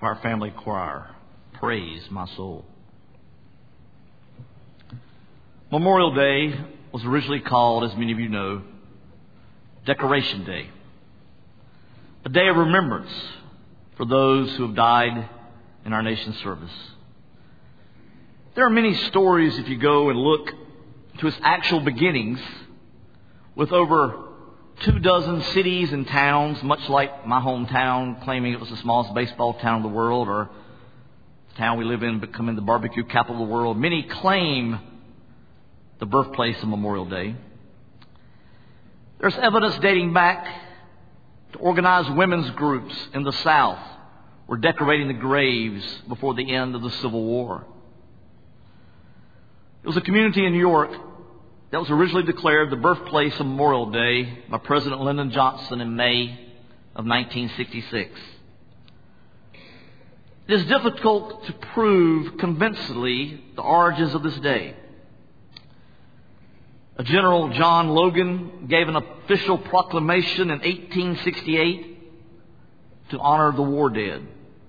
to our family choir, Praise My Soul. Memorial Day was originally called, as many of you know, Decoration Day, a day of remembrance for those who have died in our nation's service. There are many stories if you go and look to its actual beginnings, with over 24 cities and towns, much like my hometown, claiming it was the smallest baseball town in the world, or the town we live in becoming the barbecue capital of the world. Many claim the birthplace of Memorial Day. There's evidence dating back to organized women's groups in the South were decorating the graves before the end of the Civil War. It was a community in New York that was originally declared the birthplace of Memorial Day by President Lyndon Johnson in May of 1966. It is difficult to prove convincingly the origins of this day. General John Logan gave an official proclamation in 1868 to honor the war dead.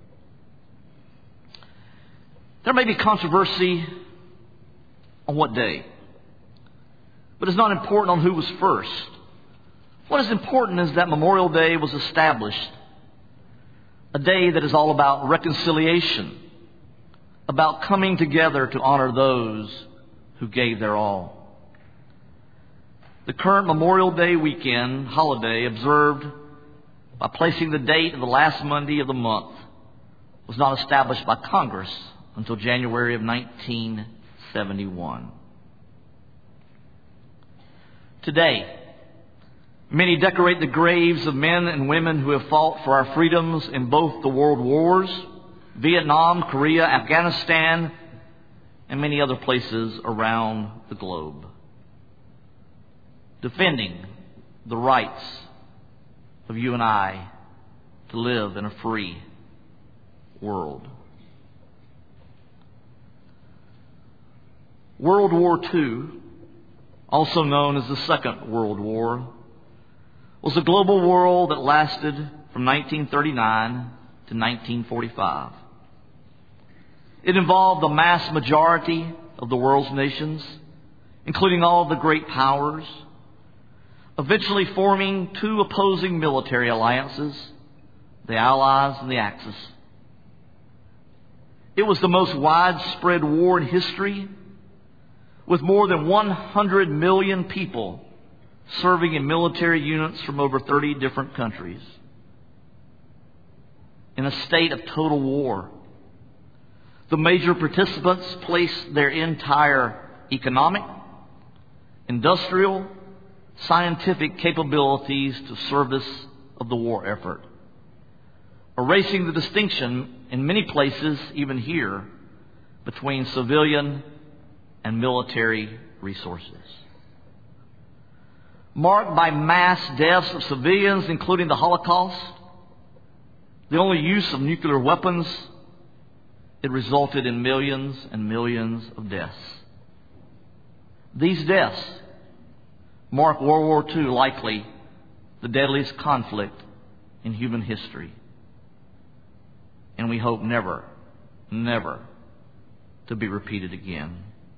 There may be controversy on what day, but it's not important on who was first. What is important is that Memorial Day was established, a day that is all about reconciliation, about coming together to honor those who gave their all. The current Memorial Day weekend holiday, observed by placing the date of the last Monday of the month, was not established by Congress until January of 1971. Today, many decorate the graves of men and women who have fought for our freedoms in both the world wars, Vietnam, Korea, Afghanistan, and many other places around the globe, defending the rights of you and I to live in a free world. World War II, also known as the Second World War, was a global war that lasted from 1939 to 1945. It involved the mass majority of the world's nations, including all of the great powers, eventually forming two opposing military alliances, the Allies and the Axis. It was the most widespread war in history, with more than 100 million people serving in military units from over 30 different countries. In a state of total war, the major participants placed their entire economic, industrial, scientific capabilities to service of the war effort, erasing the distinction in many places, even here, between civilian and military resources. Marked by mass deaths of civilians, including the Holocaust, the only use of nuclear weapons, it resulted in millions and millions of deaths. These deaths mark World War II likely the deadliest conflict in human history. And we hope never, never to be repeated again.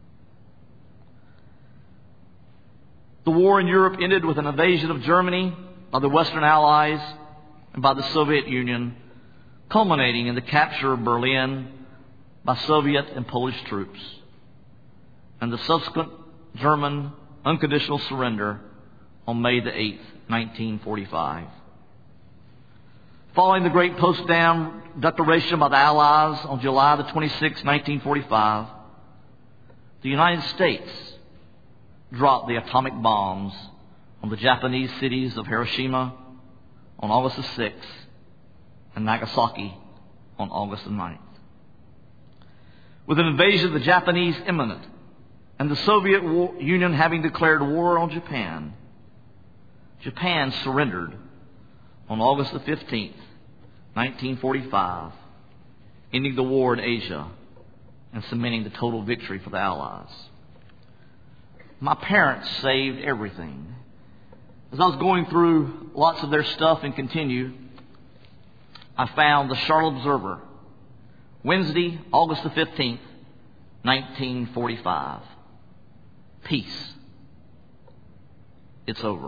The war in Europe ended with an invasion of Germany by the Western Allies and by the Soviet Union, culminating in the capture of Berlin by Soviet and Polish troops, and the subsequent German unconditional surrender on May the 8th, 1945. Following the Great Potsdam Declaration by the Allies on July the 26th, 1945, the United States dropped the atomic bombs on the Japanese cities of Hiroshima on August the 6th and Nagasaki on August the 9th. With an invasion of the Japanese imminent and the Soviet Union having declared war on Japan, Japan surrendered on August the 15th, 1945, ending the war in Asia and cementing the total victory for the Allies. My parents saved everything. As I was going through lots of their stuff and continue, I found the Charlotte Observer Wednesday, August the 15th, 1945. Peace. It's over.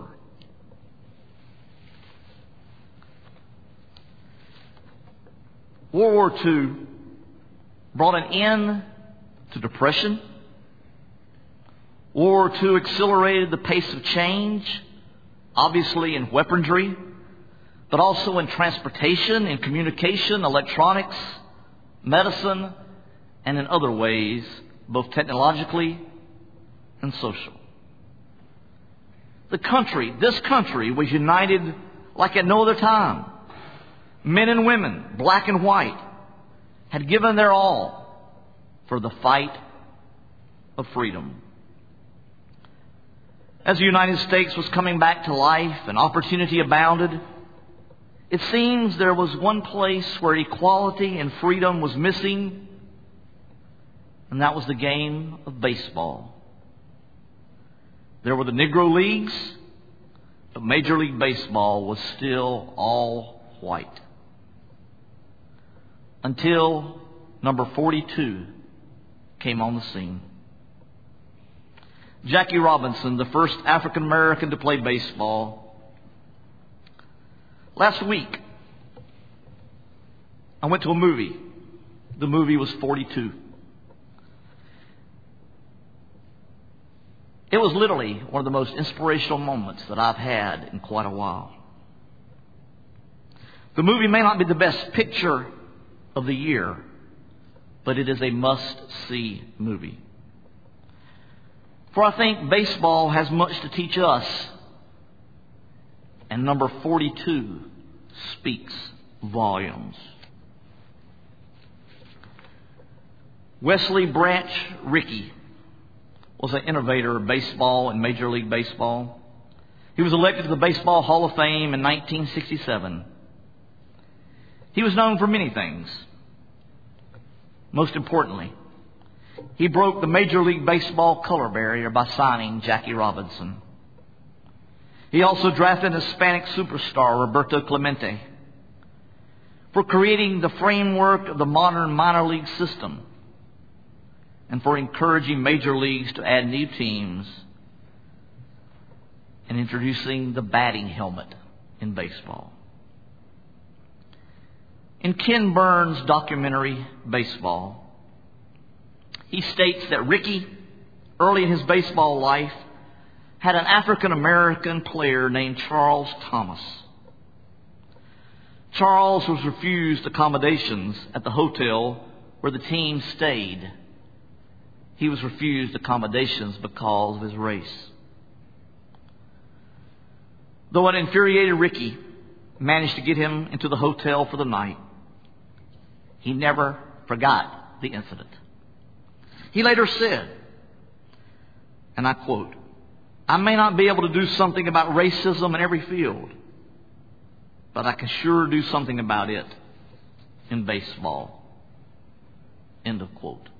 World War II brought an end to depression. World War II accelerated the pace of change, obviously in weaponry, but also in transportation, in communication, electronics, medicine, and in other ways, both technologically and social. This country was united like at no other time. Men and women, black and white, had given their all for the fight of freedom. As the United States was coming back to life and opportunity abounded, it seems there was one place where equality and freedom was missing, and that was the game of baseball. There were the Negro Leagues, but Major League Baseball was still all white. Until number 42 came on the scene. Jackie Robinson, the first African American to play baseball. Last week, I went to a movie. The movie was 42. It was literally one of the most inspirational moments that I've had in quite a while. The movie may not be the best picture of the year, but it is a must-see movie. For I think baseball has much to teach us, and number 42 speaks volumes. Wesley Branch Rickey was an innovator of baseball and Major League Baseball. He was elected to the Baseball Hall of Fame in 1967. He was known for many things. Most importantly, he broke the Major League Baseball color barrier by signing Jackie Robinson. He also drafted a Hispanic superstar, Roberto Clemente, for creating the framework of the modern minor league system and for encouraging major leagues to add new teams and introducing the batting helmet in baseball. In Ken Burns' documentary, Baseball, he states that Rickey, early in his baseball life, had an African-American player named Charles Thomas. Charles was refused accommodations at the hotel where the team stayed. He was refused accommodations because of his race. Though it infuriated Rickey managed to get him into the hotel for the night, he never forgot the incident. He later said, and I quote, "I may not be able to do something about racism in every field, but I can sure do something about it in baseball." End of quote.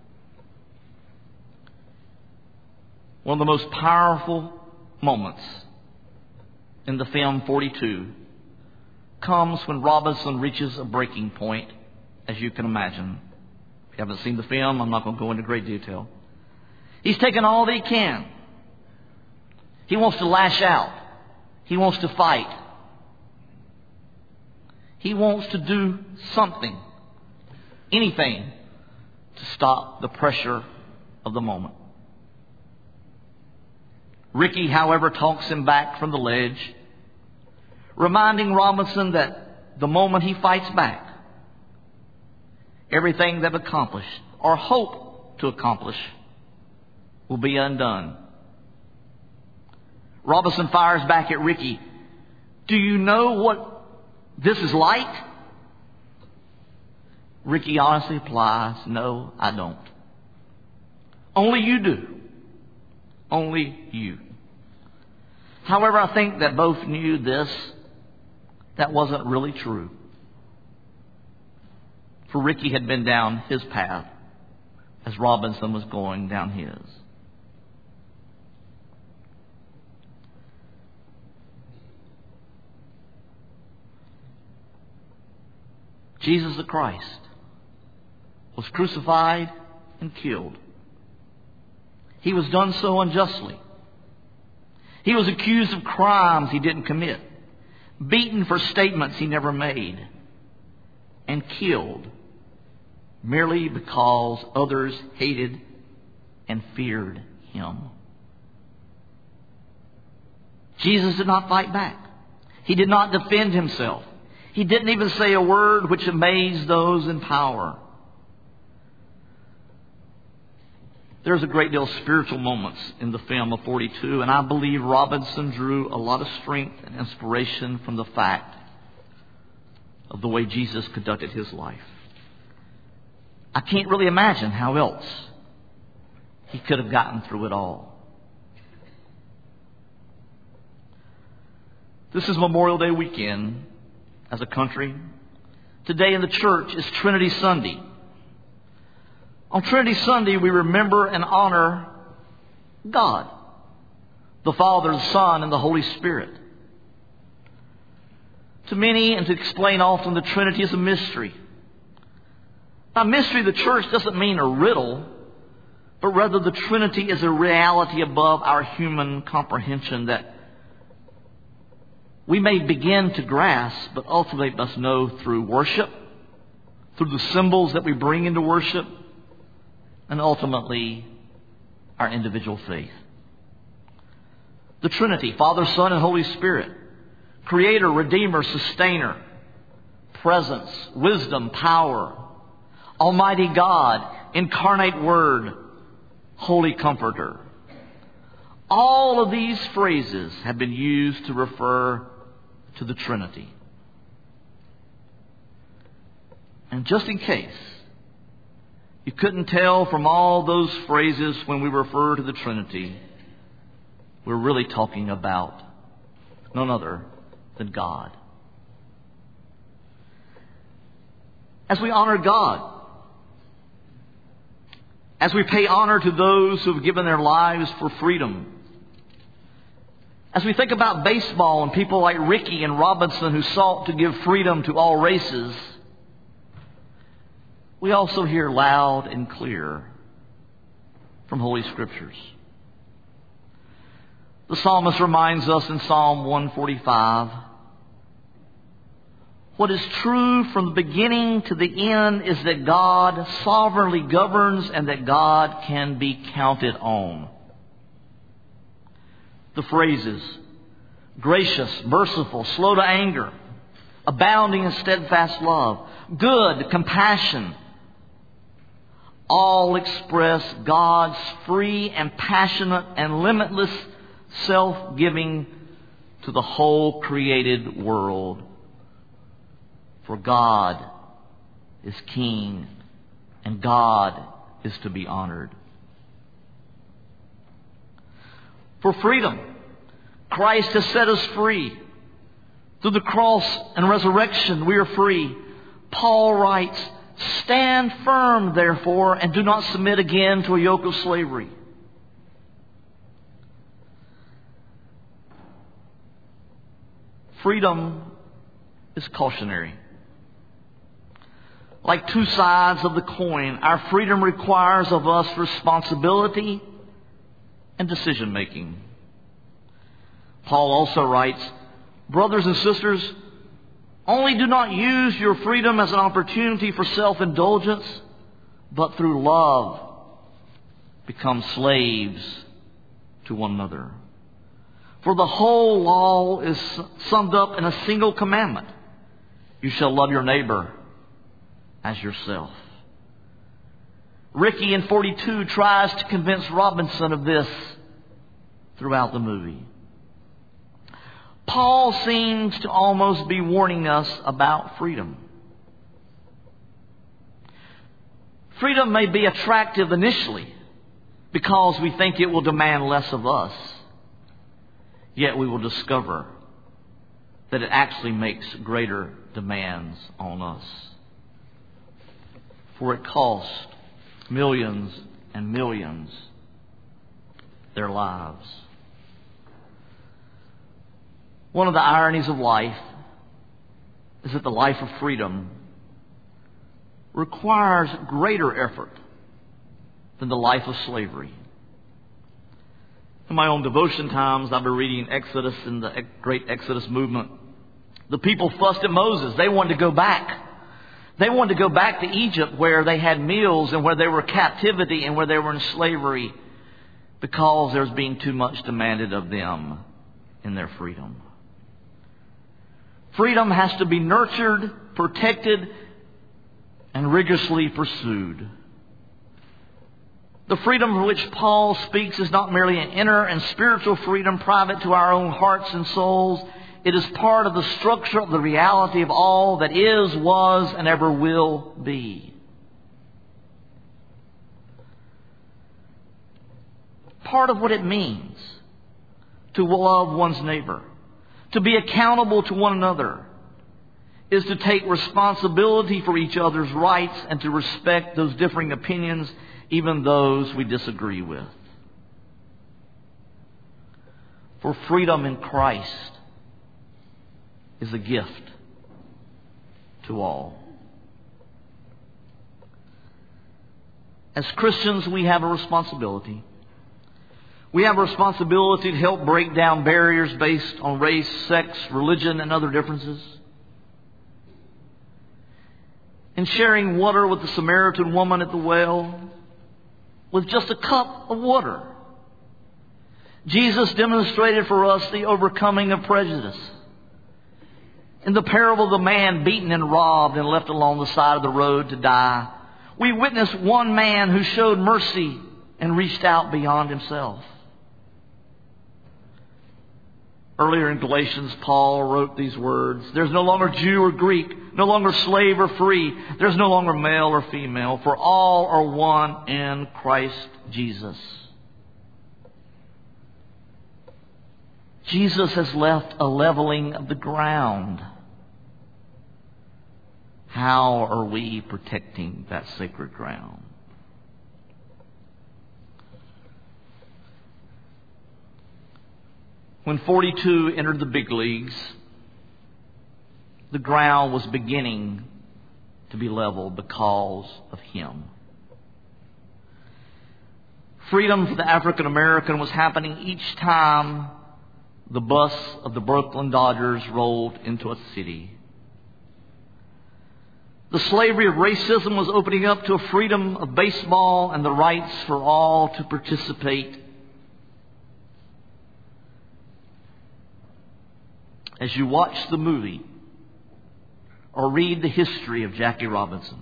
One of the most powerful moments in the film 42 comes when Robinson reaches a breaking point, as you can imagine. If you haven't seen the film, I'm not going to go into great detail. He's taken all that he can. He wants to lash out. He wants to fight. He wants to do something, anything, to stop the pressure of the moment. Rickey, however, talks him back from the ledge, reminding Robinson that the moment he fights back, everything they've accomplished or hope to accomplish will be undone. Robinson fires back at Rickey, "Do you know what this is like?" Rickey honestly replies, "No, I don't." "Only you do. Only you." However, I think that both knew that wasn't really true. For Rickey had been down his path as Robinson was going down his. Jesus the Christ was crucified and killed. He was done so unjustly. He was accused of crimes he didn't commit, beaten for statements he never made, and killed merely because others hated and feared him. Jesus did not fight back. He did not defend himself. He didn't even say a word which amazed those in power. There's a great deal of spiritual moments in the film of 42, and I believe Robinson drew a lot of strength and inspiration from the fact of the way Jesus conducted his life. I can't really imagine how else he could have gotten through it all. This is Memorial Day weekend as a country. Today in the church is Trinity Sunday. On Trinity Sunday, we remember and honor God, the Father, the Son, and the Holy Spirit. To many, and to explain often, the Trinity is a mystery. Now, mystery of the church doesn't mean a riddle, but rather the Trinity is a reality above our human comprehension that we may begin to grasp, but ultimately must know through worship, through the symbols that we bring into worship, and ultimately our individual faith. The Trinity, Father, Son, and Holy Spirit, Creator, Redeemer, Sustainer, Presence, Wisdom, Power, Almighty God, Incarnate Word, Holy Comforter. All of these phrases have been used to refer to the Trinity. And just in case you couldn't tell from all those phrases when we refer to the Trinity, we're really talking about none other than God. As we honor God, as we pay honor to those who have given their lives for freedom, as we think about baseball and people like Rickey and Robinson who sought to give freedom to all races, we also hear loud and clear from Holy Scriptures. The psalmist reminds us in Psalm 145, what is true from the beginning to the end is that God sovereignly governs and that God can be counted on. The phrases, gracious, merciful, slow to anger, abounding in steadfast love, good, compassion, all express God's free and passionate and limitless self-giving to the whole created world. For God is King and God is to be honored. For freedom, Christ has set us free. Through the cross and resurrection, we are free. Paul writes, stand firm, therefore, and do not submit again to a yoke of slavery. Freedom is cautionary. Like two sides of the coin, our freedom requires of us responsibility and decision making. Paul also writes, brothers and sisters, only do not use your freedom as an opportunity for self-indulgence, but through love become slaves to one another. For the whole law is summed up in a single commandment. You shall love your neighbor as yourself. Rickey in 42 tries to convince Robinson of this throughout the movie. Paul seems to almost be warning us about freedom. Freedom may be attractive initially because we think it will demand less of us. Yet we will discover that it actually makes greater demands on us. For it costs millions and millions their lives. One of the ironies of life is that the life of freedom requires greater effort than the life of slavery. In my own devotion times, I've been reading Exodus and the great Exodus movement. The people fussed at Moses. They wanted to go back. They wanted to go back to Egypt where they had meals and where they were in captivity and where they were in slavery because there was being too much demanded of them in their freedom. Freedom has to be nurtured, protected, and rigorously pursued. The freedom of which Paul speaks is not merely an inner and spiritual freedom private to our own hearts and souls. It is part of the structure of the reality of all that is, was, and ever will be. Part of what it means to love one's neighbor, to be accountable to one another, is to take responsibility for each other's rights and to respect those differing opinions, even those we disagree with. For freedom in Christ is a gift to all. As Christians, we have a responsibility. We have a responsibility to help break down barriers based on race, sex, religion, and other differences. In sharing water with the Samaritan woman at the well, with just a cup of water, Jesus demonstrated for us the overcoming of prejudice. In the parable of the man beaten and robbed and left along the side of the road to die, we witnessed one man who showed mercy and reached out beyond himself. Earlier in Galatians, Paul wrote these words: "There's no longer Jew or Greek, no longer slave or free. There's no longer male or female, for all are one in Christ Jesus." Jesus has left a leveling of the ground. How are we protecting that sacred ground? When 42 entered the big leagues, the ground was beginning to be leveled because of him. Freedom for the African American was happening each time the bus of the Brooklyn Dodgers rolled into a city. The slavery of racism was opening up to a freedom of baseball and the rights for all to participate. As you watch the movie or read the history of Jackie Robinson,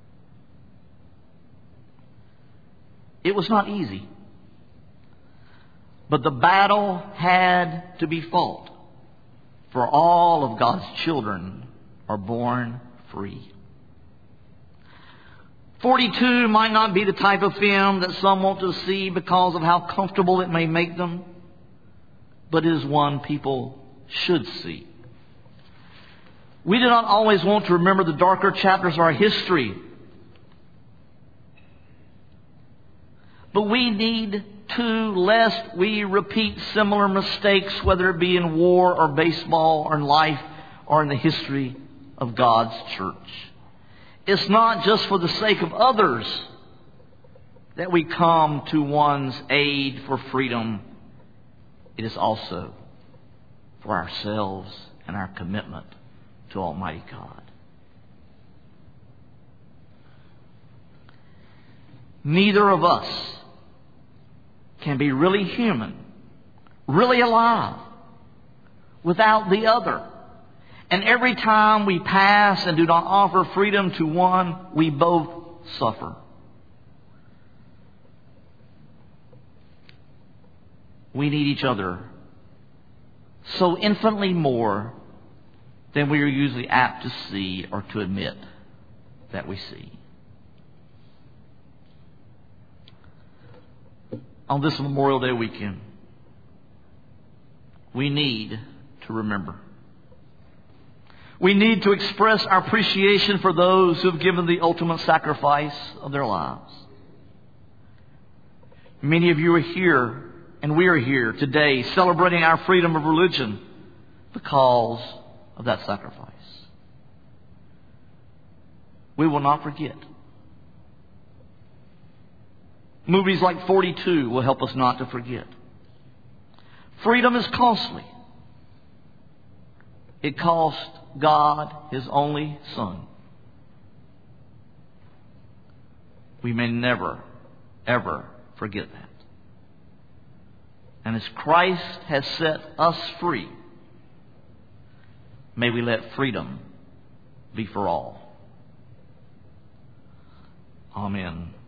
it was not easy. But the battle had to be fought, for all of God's children are born free. 42 might not be the type of film that some want to see because of how comfortable it may make them, but it is one people should see. We do not always want to remember the darker chapters of our history, but we need to, lest we repeat similar mistakes, whether it be in war or baseball or in life or in the history of God's church. It's not just for the sake of others that we come to one's aid for freedom. It is also for ourselves and our commitment to Almighty God. Neither of us can be really human, really alive, without the other. And every time we pass and do not offer freedom to one, we both suffer. We need each other so infinitely more than we are usually apt to see or to admit that we see. On this Memorial Day weekend, we need to remember. We need to express our appreciation for those who have given the ultimate sacrifice of their lives. Many of you are here, and we are here today celebrating our freedom of religion because of that sacrifice. We will not forget Movies like 42 will help us not to forget. Freedom is costly. It cost God His only Son. We may never, ever forget that. And as Christ has set us free, may we let freedom be for all. Amen.